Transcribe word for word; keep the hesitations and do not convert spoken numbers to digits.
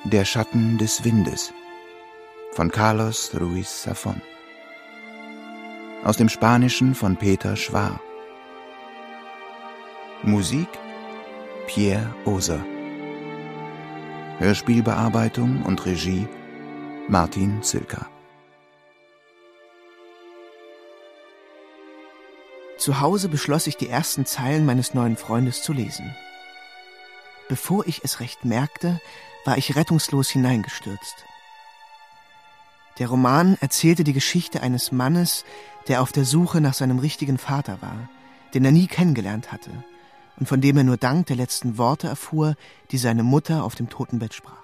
Der Schatten des Windes von Carlos Ruiz Zafón. Aus dem Spanischen von Peter Schwar. Musik Pierre Oser. Hörspielbearbeitung und Regie Martin Zilka. Zu Hause beschloss ich, die ersten Zeilen meines neuen Freundes zu lesen. Bevor ich es recht merkte, war ich rettungslos hineingestürzt. Der Roman erzählte die Geschichte eines Mannes, der auf der Suche nach seinem richtigen Vater war, den er nie kennengelernt hatte und von dem er nur dank der letzten Worte erfuhr, die seine Mutter auf dem Totenbett sprach.